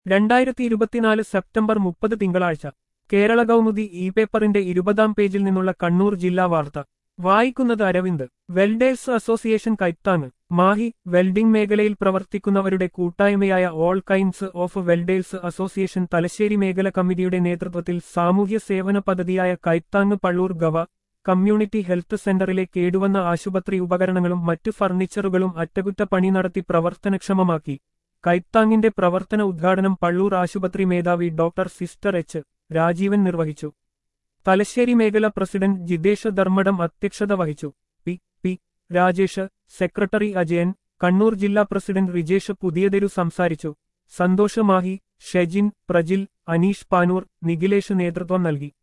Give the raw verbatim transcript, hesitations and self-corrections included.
രണ്ടായിരത്തി ഇരുപത്തിനാല് സെപ്റ്റംബർ മുപ്പത് തിങ്കളാഴ്ച കേരള കൗമുദി ഇ പേപ്പറിന്റെ ഇരുപതാം പേജിൽ നിന്നുള്ള കണ്ണൂർ ജില്ലാ വാർത്ത വായിക്കുന്നത് അരവിന്ദ്. വെൽഡേഴ്സ് അസോസിയേഷൻ കൈത്താങ് മാഹി. വെൽഡിംഗ് മേഖലയിൽ പ്രവർത്തിക്കുന്നവരുടെ കൂട്ടായ്മയായ all kinds of welders association Thalassery മേഖല കമ്മിറ്റിയുടെ നേതൃത്വത്തിൽ സാമൂഹ്യ സേവന പദ്ധതിയായ കൈത്താങ് പള്ളൂർ ഗവ കമ്മ്യൂണിറ്റി ഹെൽത്ത് സെന്ററിലെ കേടുവന്ന ആശുപത്രി ഉപകരണങ്ങളും മറ്റു ഫർണിച്ചറുകളും അറ്റകുറ്റപ്പണി നടത്തി പ്രവർത്തനക്ഷമമാക്കി. കൈത്താങ്ങിന്റെ പ്രവർത്തന ഉദ്ഘാടനം പള്ളൂർ ആശുപത്രി മേധാവി ഡോക്ടർ സിസ്റ്റർ എച്ച് രാജീവൻ നിർവഹിച്ചു. തലശ്ശേരി മേഖല പ്രസിഡന്റ് ജിതേഷ് ധർമ്മടം അധ്യക്ഷത വഹിച്ചു. P P Rajesh, secretary Ajayan, Kannur ജില്ലാ പ്രസിഡന്റ് റിജേഷ് പുതിയതെരു സംസാരിച്ചു. സന്തോഷ് മാഹി, ഷെജിൻ, പ്രജിൽ, അനീഷ് പാനൂർ, നിഖിലേഷ് നേതൃത്വം നൽകി.